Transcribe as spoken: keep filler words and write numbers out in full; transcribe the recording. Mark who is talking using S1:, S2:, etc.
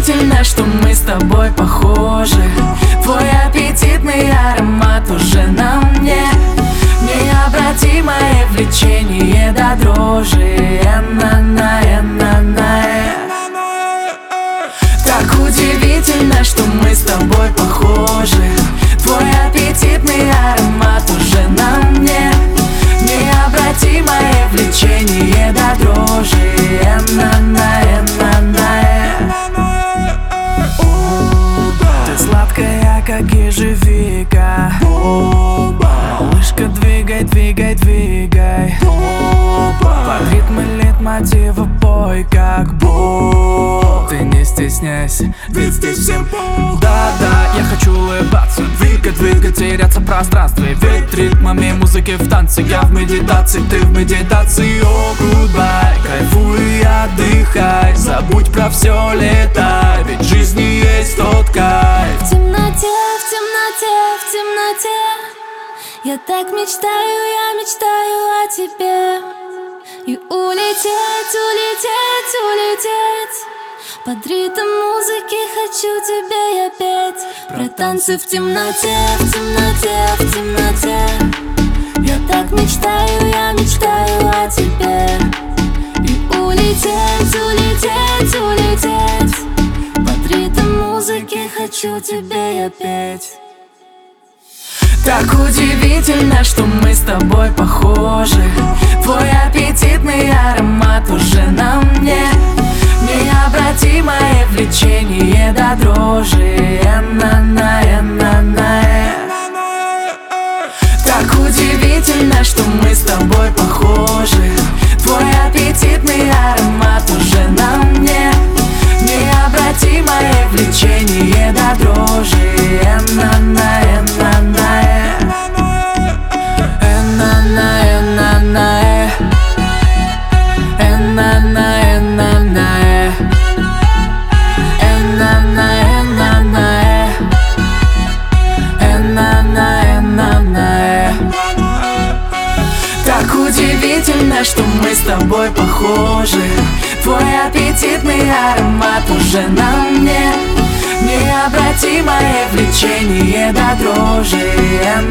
S1: удивительно, что мы с тобой похожи. Твой аппетитный аромат уже на мне. Необратимое влечение до дрожи. На-на, на-на. Так удивительно, что мы с тобой похожи. Твой аппетитный аромат уже на мне. Необратимое влечение до дрожи. На-на, на-на. Ты сладкая, как ежевика. Малышка, двигай, двигай, двигай. Под ритмы лейтмотива пой, как бог. Ты не стесняйся, ведь здесь всем пол. Да-да, я хочу улыбаться, двигать, двигать, теряться в пространстве. Ведь ритмами музыки в танце. Я в медитации, ты в медитации. О, goodbye, кайфуй и отдыхай. Забудь про все, летай, ведь в жизни есть тот кайф.
S2: В темноте, в темноте, в темноте я так мечтаю, я мечтаю о тебе. И улететь, улететь, улететь. Под ритм музыки хочу тебе я петь. Про танцы в темноте, в темноте, в темноте я так мечтаю, я мечтаю о тебе. И улететь, улететь, улететь. Под ритм музыки хочу тебе я петь.
S1: Так удивительно, что мы с тобой похожи. Твой аппетитный аромат уже на мне. Необратимое влечение до дрожи. На-на, на-на. Так удивительно, что мы с тобой похожи. Твой аппетитный аромат уже на мне. Необратимое влечение до дрожи. На-на, на-на. Так удивительно, что мы с тобой похожи. Твой аппетитный аромат уже на мне. Необратимое влечение до дрожи.